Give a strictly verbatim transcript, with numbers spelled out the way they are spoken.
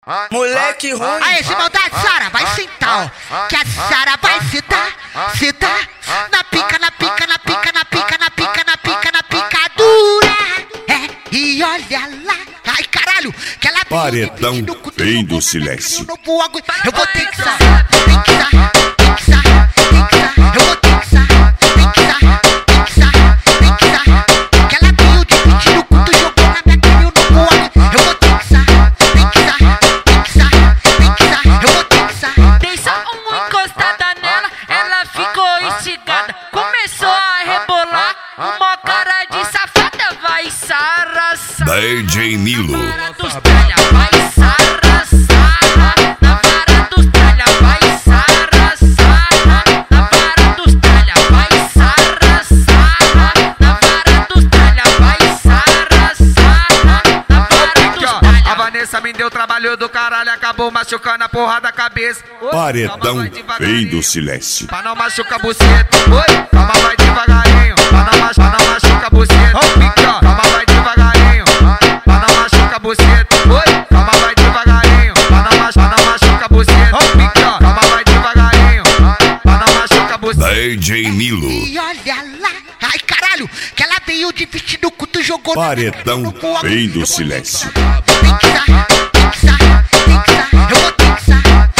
Moleque ruim. Aí, esse maldade, Sara, vai sentar, ó. Que a Sara vai sentar, sentar na pica, na pica, na pica, na pica, na pica, na pica, na picadura. É, e olha lá. Ai, caralho, que ela Paredão vem do silêncio. Eu vou ter que sar, tem que sar, tem que sar, tem que sar. Eu vou ter que sar, tem que sar, tem que sar, tem que sar. Que ela tem o divide no cu, tu jogou na minha cara e eu não vou. Eu vou ter que sar, tem que sar, tem que sar, tem que sar. Eu vou ter que sar. Dei só uma encostada nela, ela ficou instigada. Começou a rebolar, uma cara de safada. Vai, Sara, Sara. D J Milo. Dos tralha, vai, Sara, Sara. Na vara dos tralha, vai, Sara, Sara. Na vara dos tralha, vai, Sara, Sara. Na vara dos tralha, vai, Sara, Sara. Na vara dos tralha. A Vanessa me deu trabalho do caralho, acabou machucando a porra da cabeça. Paredão vem do silêncio. Pra não machucar a buceta. Oi, calma, vai devagarinho. Pra não, machu pra não machucar a buceta. Ó, pica, calma, vai devagarinho. Pra não machucar a buceta. Oi, calma, vai devagarinho. Pra não, machu pra não machucar a buceta. Ó, pica, calma, vai devagarinho. Pra não machucar a buceta. D J Milo. E olha lá. Ai, caralho, que ela veio de vestido no cu, tu jogou na minha cara e eu não Paredão vou. vem do silêncio. Tem que sar, tem que sar, tem que sar. Eu vou ter que sar.